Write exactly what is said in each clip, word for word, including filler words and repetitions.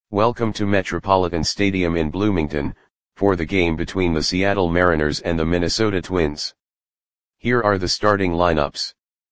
Welcome to Metropolitan Stadium in Bloomington, for the game between the Seattle Mariners and the Minnesota Twins. Here are the starting lineups.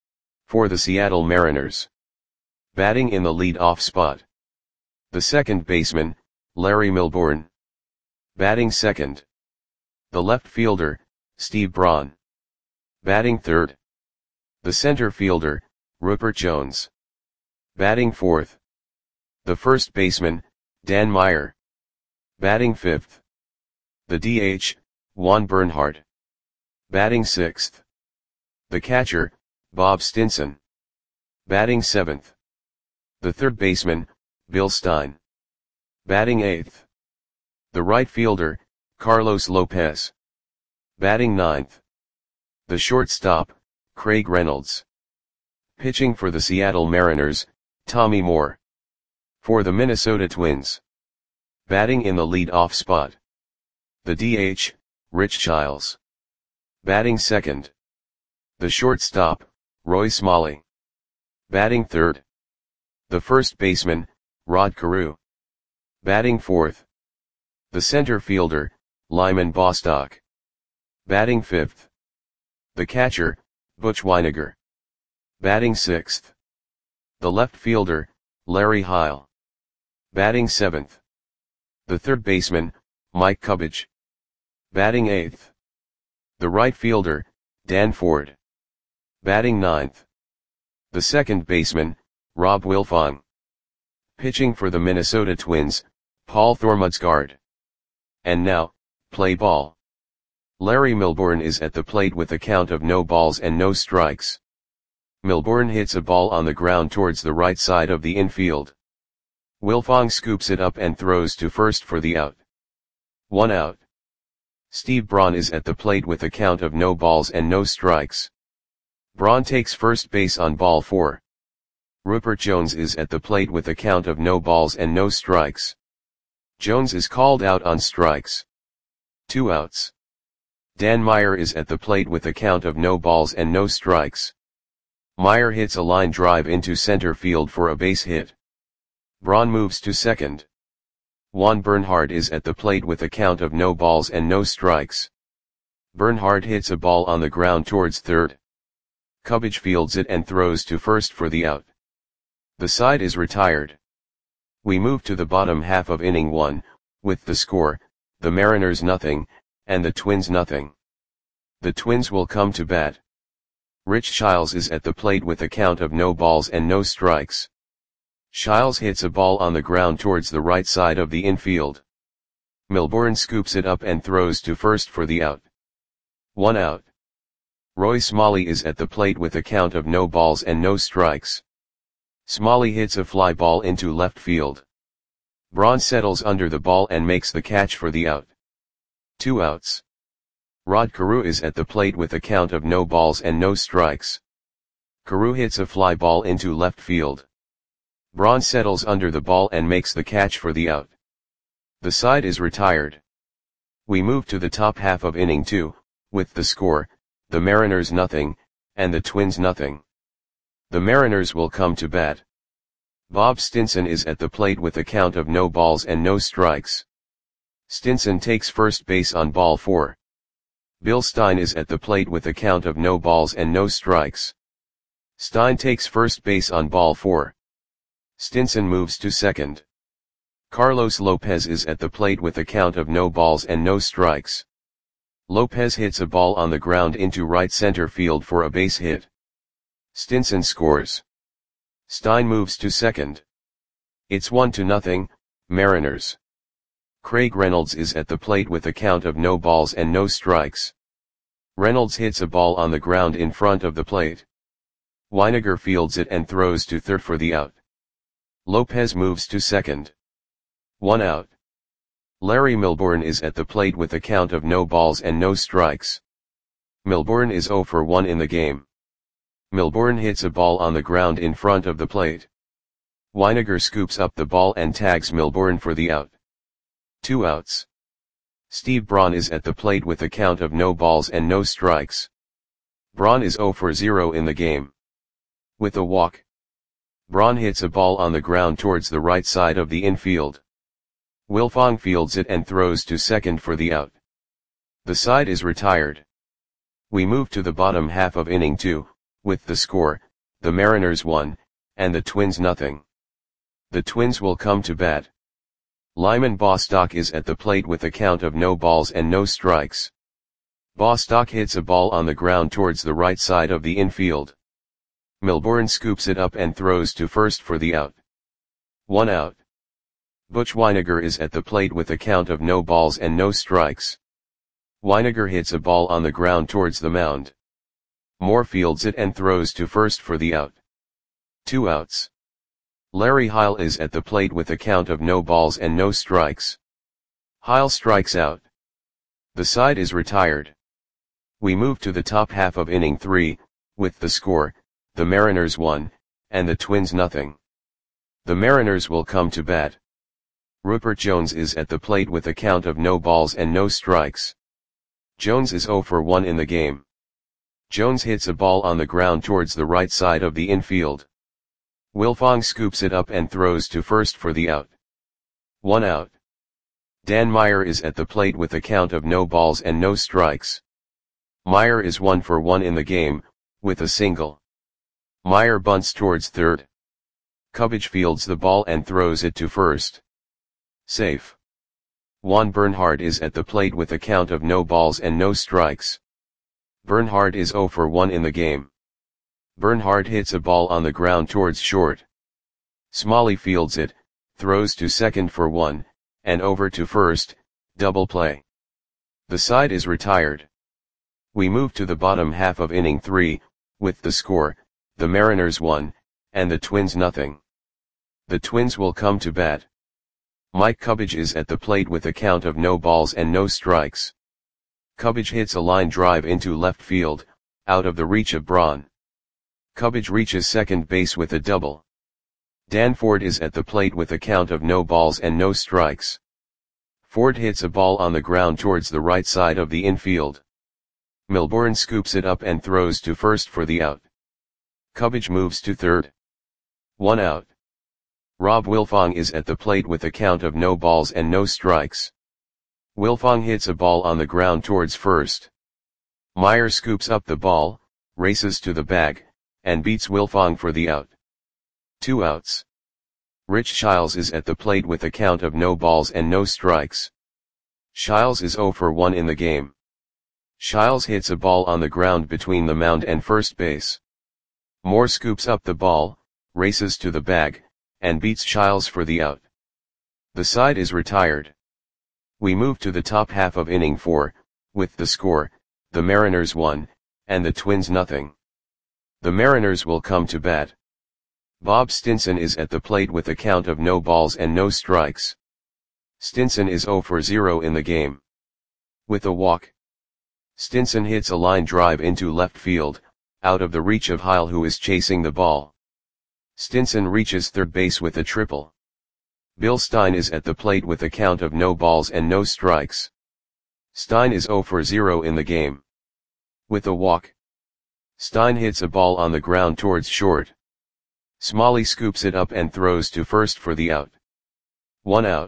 For the Seattle Mariners. Batting in the lead-off spot. The second baseman, Larry Milbourne. Batting second. The left fielder, Steve Braun. Batting third. The center fielder, Rupert Jones. Batting fourth. The first baseman, Dan Meyer. Batting fifth. The D H, Juan Bernhardt. Batting sixth. The catcher, Bob Stinson. Batting seventh. The third baseman, Bill Stein. Batting eighth. The right fielder, Carlos Lopez. Batting ninth. The shortstop, Craig Reynolds. Pitching for the Seattle Mariners, Tommy Moore. For the Minnesota Twins. Batting in the lead-off spot. The D H, Rich Childs. Batting second. The shortstop, Roy Smalley. Batting third. The first baseman, Rod Carew. Batting fourth. The center fielder, Lyman Bostock. Batting fifth. The catcher, Butch Wynegar. Batting sixth. The left fielder, Larry Heil. Batting seventh. The third baseman, Mike Cubbage. Batting eighth. The right fielder, Dan Ford. Batting ninth. The second baseman, Rob Wilfong. Pitching for the Minnesota Twins, Paul Thormudsgaard. And now, play ball. Larry Milbourne is at the plate with a count of no balls and no strikes. Milbourne hits a ball on the ground towards the right side of the infield. Wilfong scoops it up and throws to first for the out. One out. Steve Braun is at the plate with a count of no balls and no strikes. Braun takes first base on ball four. Rupert Jones is at the plate with a count of no balls and no strikes. Jones is called out on strikes. Two outs. Dan Meyer is at the plate with a count of no balls and no strikes. Meyer hits a line drive into center field for a base hit. Braun moves to second. Juan Bernhardt is at the plate with a count of no balls and no strikes. Bernhardt hits a ball on the ground towards third. Cubbage fields it and throws to first for the out. The side is retired. We move to the bottom half of inning one, with the score, the Mariners nothing, and the Twins nothing. The Twins will come to bat. Rich Childs is at the plate with a count of no balls and no strikes. Childs hits a ball on the ground towards the right side of the infield. Milbourne scoops it up and throws to first for the out. One out. Roy Smalley is at the plate with a count of no balls and no strikes. Smalley hits a fly ball into left field. Braun settles under the ball and makes the catch for the out. Two outs. Rod Carew is at the plate with a count of no balls and no strikes. Carew hits a fly ball into left field. Braun settles under the ball and makes the catch for the out. The side is retired. We move to the top half of inning two, with the score, the Mariners nothing, and the Twins nothing. The Mariners will come to bat. Bob Stinson is at the plate with a count of no balls and no strikes. Stinson takes first base on ball four. Bill Stein is at the plate with a count of no balls and no strikes. Stein takes first base on ball four. Stinson moves to second. Carlos Lopez is at the plate with a count of no balls and no strikes. Lopez hits a ball on the ground into right center field for a base hit. Stinson scores. Stein moves to second. It's one to nothing, Mariners. Craig Reynolds is at the plate with a count of no balls and no strikes. Reynolds hits a ball on the ground in front of the plate. Wynegar fields it and throws to third for the out. Lopez moves to second. One out. Larry Milbourne is at the plate with a count of no balls and no strikes. Milbourne is zero for one in the game. Milbourne hits a ball on the ground in front of the plate. Wynegar scoops up the ball and tags Milbourne for the out. Two outs. Steve Braun is at the plate with a count of no balls and no strikes. Braun is zero for zero in the game. With a walk, Braun hits a ball on the ground towards the right side of the infield. Wilfong fields it and throws to second for the out. The side is retired. We move to the bottom half of inning two, with the score, the Mariners one, and the Twins nothing. The Twins will come to bat. Lyman Bostock is at the plate with a count of no balls and no strikes. Bostock hits a ball on the ground towards the right side of the infield. Milbourne scoops it up and throws to first for the out. One out. Butch Wynegar is at the plate with a count of no balls and no strikes. Wynegar hits a ball on the ground towards the mound. Moore fields it and throws to first for the out. Two outs. Larry Heil is at the plate with a count of no balls and no strikes. Heil strikes out. The side is retired. We move to the top half of inning three, with the score, the Mariners one, and the Twins nothing. The Mariners will come to bat. Rupert Jones is at the plate with a count of no balls and no strikes. Jones is oh for one in the game. Jones hits a ball on the ground towards the right side of the infield. Wilfong scoops it up and throws to first for the out. One out. Dan Meyer is at the plate with a count of no balls and no strikes. Meyer is one for one in the game, with a single. Meyer bunts towards third. Cubbage fields the ball and throws it to first. Safe. Juan Bernhard is at the plate with a count of no balls and no strikes. Bernhard is oh for one in the game. Bernhard hits a ball on the ground towards short. Smalley fields it, throws to second for one, and over to first, double play. The side is retired. We move to the bottom half of inning three, with the score, the Mariners one, and the Twins nothing. The Twins will come to bat. Mike Cubbage is at the plate with a count of no balls and no strikes. Cubbage hits a line drive into left field, out of the reach of Braun. Cubbage reaches second base with a double. Dan Ford is at the plate with a count of no balls and no strikes. Ford hits a ball on the ground towards the right side of the infield. Milbourne scoops it up and throws to first for the out. Cubbage moves to third. One out. Rob Wilfong is at the plate with a count of no balls and no strikes. Wilfong hits a ball on the ground towards first. Meyer scoops up the ball, races to the bag, and beats Wilfong for the out. Two outs. Rich Shiles is at the plate with a count of no balls and no strikes. Shiles is oh for one in the game. Shiles hits a ball on the ground between the mound and first base. Moore scoops up the ball, races to the bag, and beats Shiles for the out. The side is retired. We move to the top half of inning four, with the score, the Mariners one, and the Twins nothing. The Mariners will come to bat. Bob Stinson is at the plate with a count of no balls and no strikes. Stinson is oh for zero in the game. With a walk. Stinson hits a line drive into left field, out of the reach of Heil who is chasing the ball. Stinson reaches third base with a triple. Bill Stein is at the plate with a count of no balls and no strikes. Stein is oh for zero in the game. With a walk. Stein hits a ball on the ground towards short. Smalley scoops it up and throws to first for the out. One out.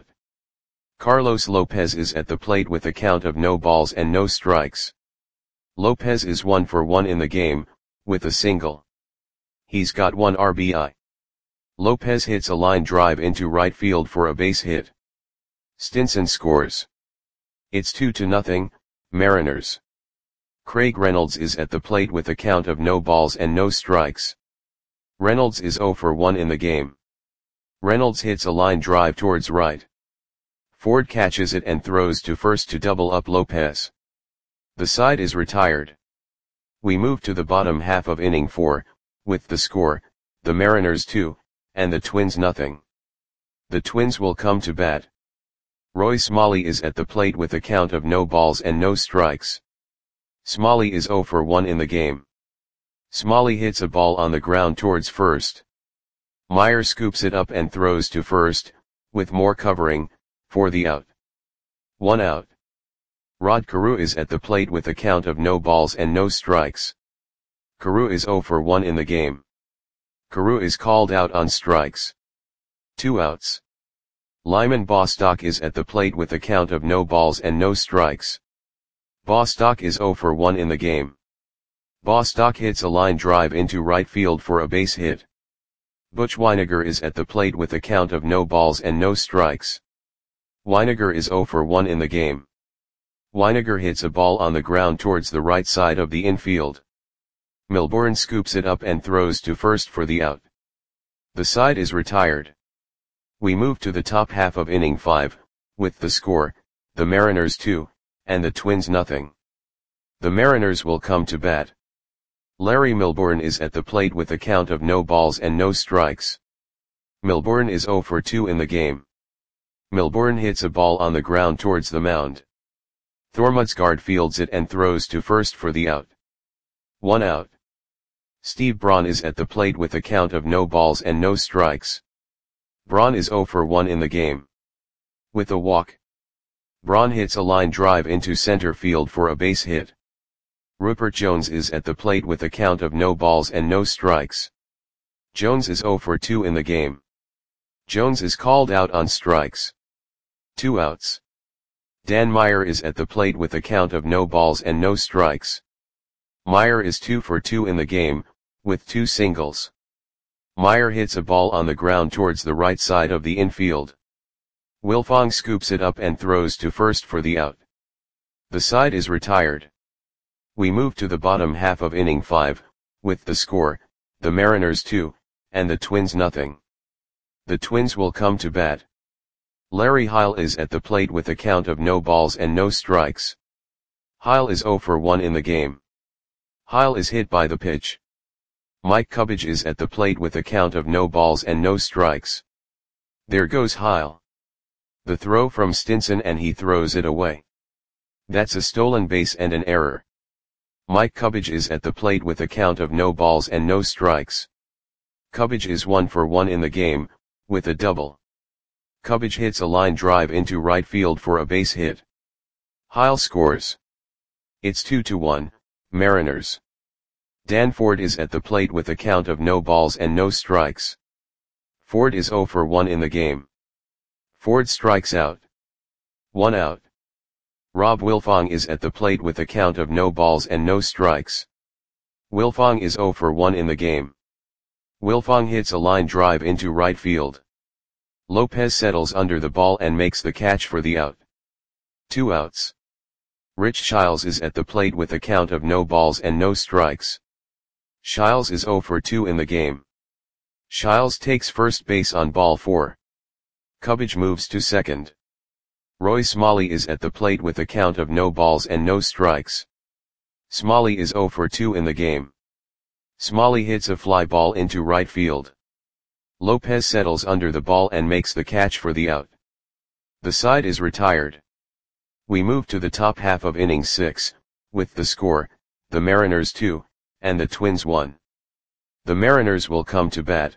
Carlos Lopez is at the plate with a count of no balls and no strikes. Lopez is one for one in the game, with a single. He's got one R B I. Lopez hits a line drive into right field for a base hit. Stinson scores. It's two to nothing, Mariners. Craig Reynolds is at the plate with a count of no balls and no strikes. Reynolds is oh for one in the game. Reynolds hits a line drive towards right. Ford catches it and throws to first to double up Lopez. The side is retired. We move to the bottom half of inning four, with the score, the Mariners two, and the Twins nothing. The Twins will come to bat. Roy Smalley is at the plate with a count of no balls and no strikes. Smalley is oh for one in the game. Smalley hits a ball on the ground towards first. Meyer scoops it up and throws to first, with Moore covering, for the out. One out. Rod Carew is at the plate with a count of no balls and no strikes. Carew is oh for one in the game. Carew is called out on strikes. Two outs. Lyman Bostock is at the plate with a count of no balls and no strikes. Bostock is zero for one in the game. Bostock hits a line drive into right field for a base hit. Butch Wynegar is at the plate with a count of no balls and no strikes. Wynegar is zero for one in the game. Wynegar hits a ball on the ground towards the right side of the infield. Milbourne scoops it up and throws to first for the out. The side is retired. We move to the top half of inning five, with the score, the Mariners two, and the Twins nothing. The Mariners will come to bat. Larry Milbourne is at the plate with a count of no balls and no strikes. Milbourne is zero for two in the game. Milbourne hits a ball on the ground towards the mound. Thormudsgaard fields it and throws to first for the out. One out. Steve Braun is at the plate with a count of no balls and no strikes. Braun is zero for one in the game. With a walk, Braun hits a line drive into center field for a base hit. Rupert Jones is at the plate with a count of no balls and no strikes. Jones is zero for two in the game. Jones is called out on strikes. Two outs. Dan Meyer is at the plate with a count of no balls and no strikes. Meyer is two for two in the game, with two singles. Meyer hits a ball on the ground towards the right side of the infield. Wilfong scoops it up and throws to first for the out. The side is retired. We move to the bottom half of inning five, with the score, the Mariners two, and the Twins nothing. The Twins will come to bat. Larry Heil is at the plate with a count of no balls and no strikes. Heil is zero for one in the game. Heil is hit by the pitch. Mike Cubbage is at the plate with a count of no balls and no strikes. There goes Heil. The throw from Stinson and he throws it away. That's a stolen base and an error. Mike Cubbage is at the plate with a count of no balls and no strikes. Cubbage is one for one in the game, with a double. Cubbage hits a line drive into right field for a base hit. Heil scores. It's two to one, Mariners. Dan Ford is at the plate with a count of no balls and no strikes. Ford is zero for one in the game. Ford strikes out. One out. Rob Wilfong is at the plate with a count of no balls and no strikes. Wilfong is zero for one in the game. Wilfong hits a line drive into right field. Lopez settles under the ball and makes the catch for the out. Two outs. Rich Shiles is at the plate with a count of no balls and no strikes. Shiles is zero for two in the game. Shiles takes first base on ball four. Cubbage moves to second. Roy Smalley is at the plate with a count of no balls and no strikes. Smalley is zero for two in the game. Smalley hits a fly ball into right field. Lopez settles under the ball and makes the catch for the out. The side is retired. We move to the top half of inning six, with the score, the Mariners two, and the Twins one. The Mariners will come to bat.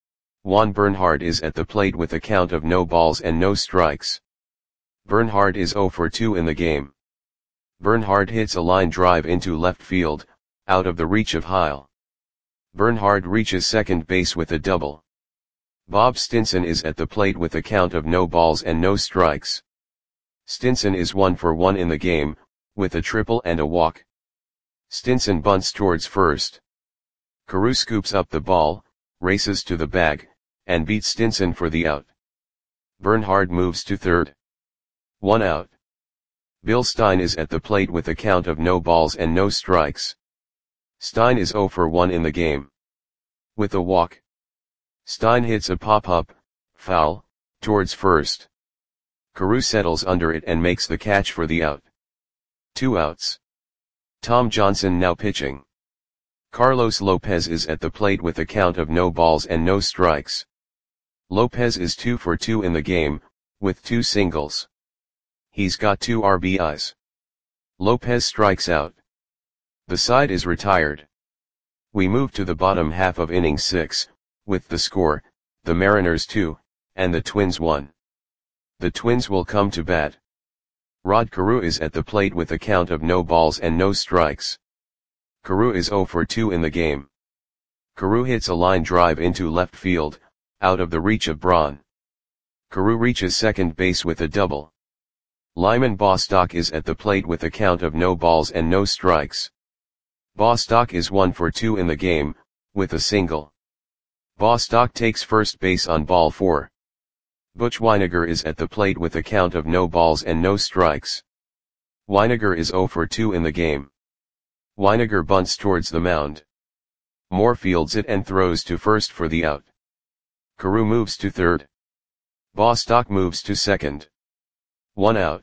Juan Bernhard is at the plate with a count of no balls and no strikes. Bernhard is zero for two in the game. Bernhard hits a line drive into left field, out of the reach of Heil. Bernhard reaches second base with a double. Bob Stinson is at the plate with a count of no balls and no strikes. Stinson is one for one in the game, with a triple and a walk. Stinson bunts towards first. Carew scoops up the ball, races to the bag, and beats Stinson for the out. Bernhard moves to third. One out. Bill Stein is at the plate with a count of no balls and no strikes. Stein is zero for one in the game. With a walk, Stein hits a pop-up, foul, towards first. Carew settles under it and makes the catch for the out. Two outs. Tom Johnson now pitching. Carlos Lopez is at the plate with a count of no balls and no strikes. Lopez is two for two in the game, with two singles. He's got two R B Is. Lopez strikes out. The side is retired. We move to the bottom half of inning six, with the score, the Mariners two, and the Twins one. The Twins will come to bat. Rod Carew is at the plate with a count of no balls and no strikes. Carew is zero for two in the game. Carew hits a line drive into left field, out of the reach of Braun. Carew reaches second base with a double. Lyman Bostock is at the plate with a count of no balls and no strikes. Bostock is one for two in the game, with a single. Bostock takes first base on ball four. Butch Wynegar is at the plate with a count of no balls and no strikes. Wynegar is zero for two in the game. Wynegar bunts towards the mound. Moore fields it and throws to first for the out. Carew moves to third. Bostock moves to second. One out.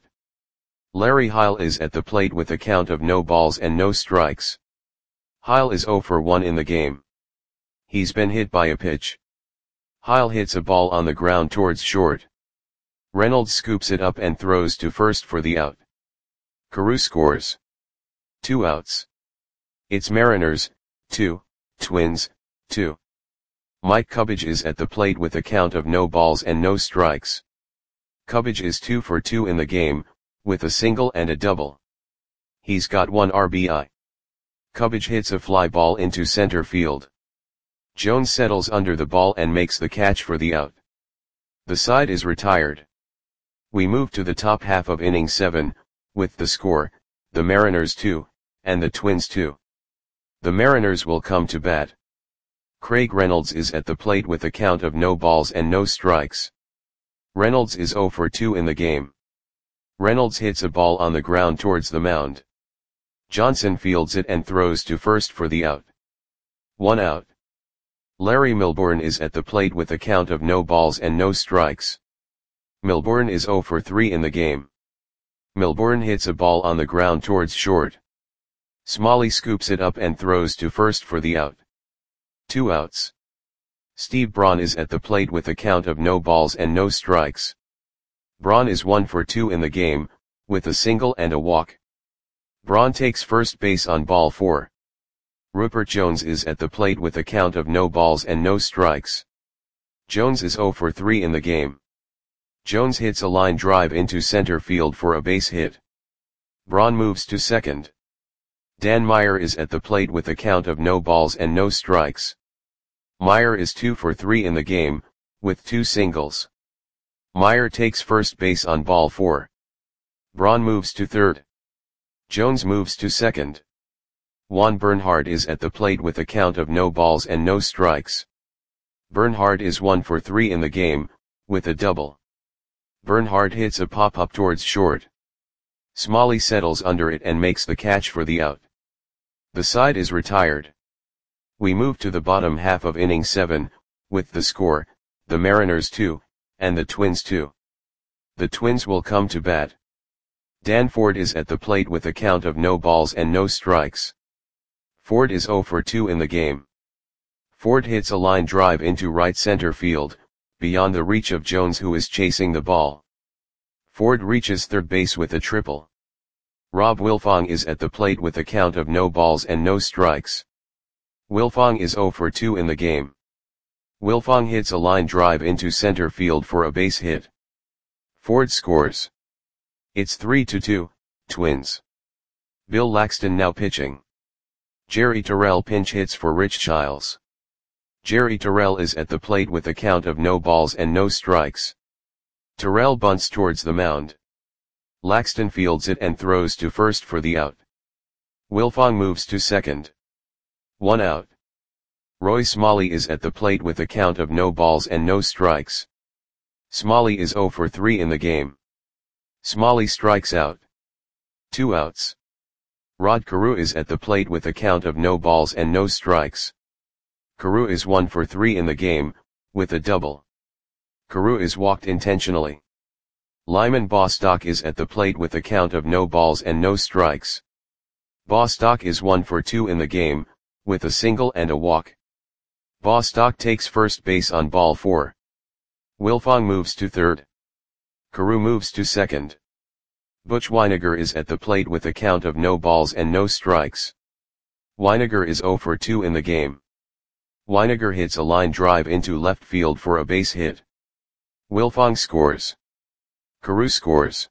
Larry Heil is at the plate with a count of no balls and no strikes. Heil is zero for one in the game. He's been hit by a pitch. Heil hits a ball on the ground towards short. Reynolds scoops it up and throws to first for the out. Carew scores. Two outs. It's Mariners, two, Twins, two. Mike Cubbage is at the plate with a count of no balls and no strikes. Cubbage is two for two in the game, with a single and a double. He's got one R B I. Cubbage hits a fly ball into center field. Jones settles under the ball and makes the catch for the out. The side is retired. We move to the top half of inning seven, with the score, the Mariners two, and the Twins two. The Mariners will come to bat. Craig Reynolds is at the plate with a count of no balls and no strikes. Reynolds is zero for two in the game. Reynolds hits a ball on the ground towards the mound. Johnson fields it and throws to first for the out. One out. Larry Milbourne is at the plate with a count of no balls and no strikes. Milbourne is zero for three in the game. Milbourne hits a ball on the ground towards short. Smalley scoops it up and throws to first for the out. Two outs. Steve Braun is at the plate with a count of no balls and no strikes. Braun is one for two in the game, with a single and a walk. Braun takes first base on ball four. Rupert Jones is at the plate with a count of no balls and no strikes. Jones is zero for three in the game. Jones hits a line drive into center field for a base hit. Braun moves to second. Dan Meyer is at the plate with a count of no balls and no strikes. Meyer is two for three in the game, with two singles. Meyer takes first base on ball four. Braun moves to third. Jones moves to second. Juan Bernhard is at the plate with a count of no balls and no strikes. Bernhard is one for three in the game, with a double. Bernhard hits a pop-up towards short. Smalley settles under it and makes the catch for the out. The side is retired. We move to the bottom half of inning seven, with the score, the Mariners two, and the Twins two. The Twins will come to bat. Dan Ford is at the plate with a count of no balls and no strikes. Ford is zero for two in the game. Ford hits a line drive into right center field, beyond the reach of Jones who is chasing the ball. Ford reaches third base with a triple. Rob Wilfong is at the plate with a count of no balls and no strikes. Wilfong is zero for two in the game. Wilfong hits a line drive into center field for a base hit. Ford scores. It's three to two, Twins. Bill Laxton now pitching. Jerry Terrell pinch hits for Rich Childs. Jerry Terrell is at the plate with a count of no balls and no strikes. Terrell bunts towards the mound. Laxton fields it and throws to first for the out. Wilfong moves to second. One out. Roy Smalley is at the plate with a count of no balls and no strikes. Smalley is zero for three in the game. Smalley strikes out. Two outs. Rod Carew is at the plate with a count of no balls and no strikes. Carew is one for three in the game, with a double. Carew is walked intentionally. Lyman Bostock is at the plate with a count of no balls and no strikes. Bostock is one for two in the game, with a single and a walk. Bostock takes first base on ball four. Wilfong moves to third. Carew moves to second. Butch Wynegar is at the plate with a count of no balls and no strikes. Wynegar is zero for two in the game. Wynegar hits a line drive into left field for a base hit. Wilfong scores. Carew scores.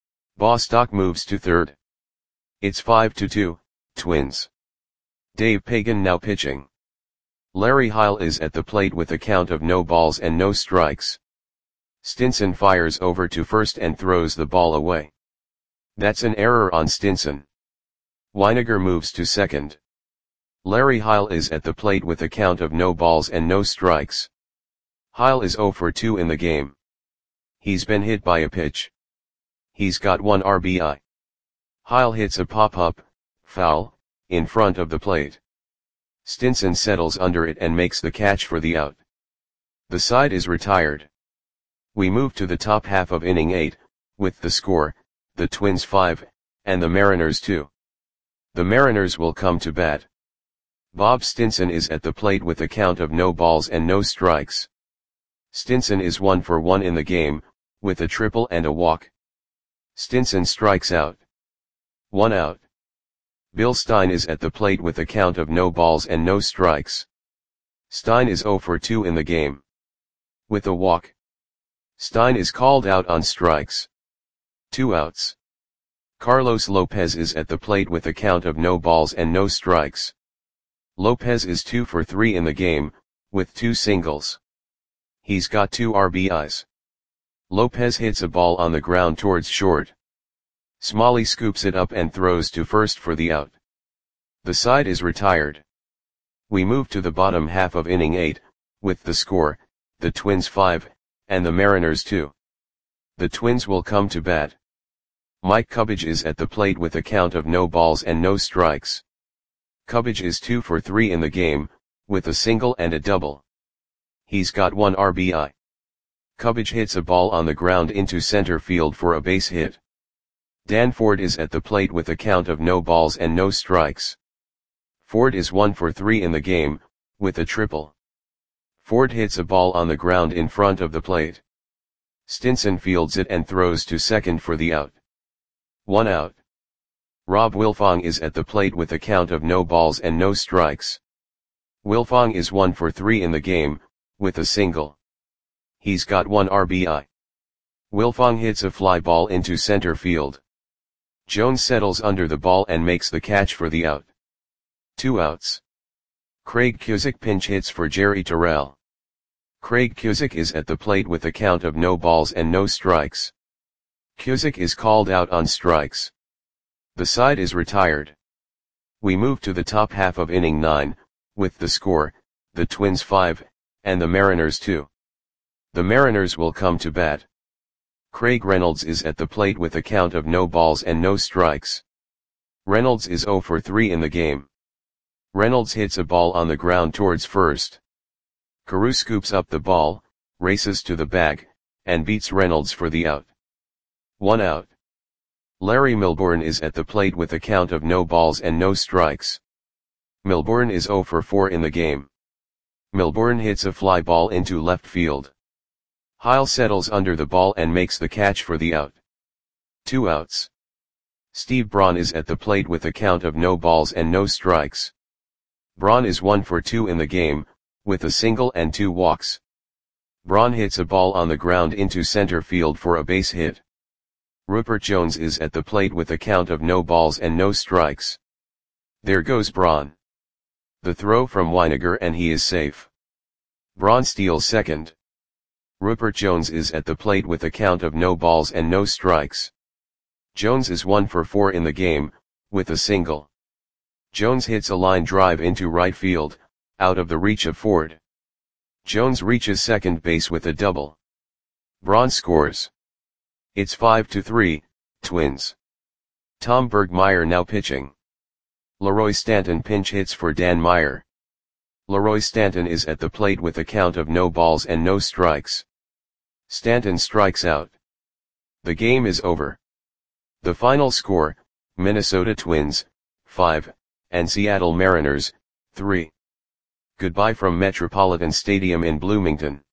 Bostock moves to third. It's five to two, Twins. Dave Pagan now pitching. Larry Heil is at the plate with a count of no balls and no strikes. Stinson fires over to first and throws the ball away. That's an error on Stinson. Winegar moves to second. Larry Heil is at the plate with a count of no balls and no strikes. Heil is zero for two in the game. He's been hit by a pitch. He's got one R B I. Heil hits a pop-up, foul, in front of the plate. Stinson settles under it and makes the catch for the out. The side is retired. We move to the top half of inning eight, with the score, the Twins five, and the Mariners two. The Mariners will come to bat. Bob Stinson is at the plate with a count of no balls and no strikes. Stinson is one for one in the game, with a triple and a walk. Stinson strikes out. One out. Bill Stein is at the plate with a count of no balls and no strikes. Stein is zero for two in the game. With a walk. Stein is called out on strikes. Two outs. Carlos Lopez is at the plate with a count of no balls and no strikes. Lopez is two for three in the game, with two singles. He's got two R B Is. Lopez hits a ball on the ground towards short. Smalley scoops it up and throws to first for the out. The side is retired. We move to the bottom half of inning eight, with the score, the Twins five, and the Mariners two. The Twins will come to bat. Mike Cubbage is at the plate with a count of no balls and no strikes. Cubbage is two for three in the game, with a single and a double. He's got one R B I. Cubbage hits a ball on the ground into center field for a base hit. Dan Ford is at the plate with a count of no balls and no strikes. Ford is one for three in the game, with a triple. Ford hits a ball on the ground in front of the plate. Stinson fields it and throws to second for the out. One out. Rob Wilfong is at the plate with a count of no balls and no strikes. Wilfong is one for three in the game, with a single. He's got one R B I. Wilfong hits a fly ball into center field. Jones settles under the ball and makes the catch for the out. Two outs. Craig Cusick pinch hits for Jerry Terrell. Craig Cusick is at the plate with a count of no balls and no strikes. Cusick is called out on strikes. The side is retired. We move to the top half of inning nine, with the score, the Twins five, and the Mariners two. The Mariners will come to bat. Craig Reynolds is at the plate with a count of no balls and no strikes. Reynolds is zero for three in the game. Reynolds hits a ball on the ground towards first. Carew scoops up the ball, races to the bag, and beats Reynolds for the out. One out. Larry Milbourne is at the plate with a count of no balls and no strikes. Milbourne is zero for four in the game. Milbourne hits a fly ball into left field. Heil settles under the ball and makes the catch for the out. Two outs. Steve Braun is at the plate with a count of no balls and no strikes. Braun is one for two in the game, with a single and two walks. Braun hits a ball on the ground into center field for a base hit. Rupert Jones is at the plate with a count of no balls and no strikes. There goes Braun. The throw from Winegar and he is safe. Braun steals second. Rupert Jones is at the plate with a count of no balls and no strikes. Jones is one for four in the game, with a single. Jones hits a line drive into right field, out of the reach of Ford. Jones reaches second base with a double. Braun scores. It's five to three, Twins. Tom Bergmeyer now pitching. Leroy Stanton pinch hits for Dan Meyer. Leroy Stanton is at the plate with a count of no balls and no strikes. Stanton strikes out. The game is over. The final score, Minnesota Twins, five, and Seattle Mariners, three. Goodbye from Metropolitan Stadium in Bloomington.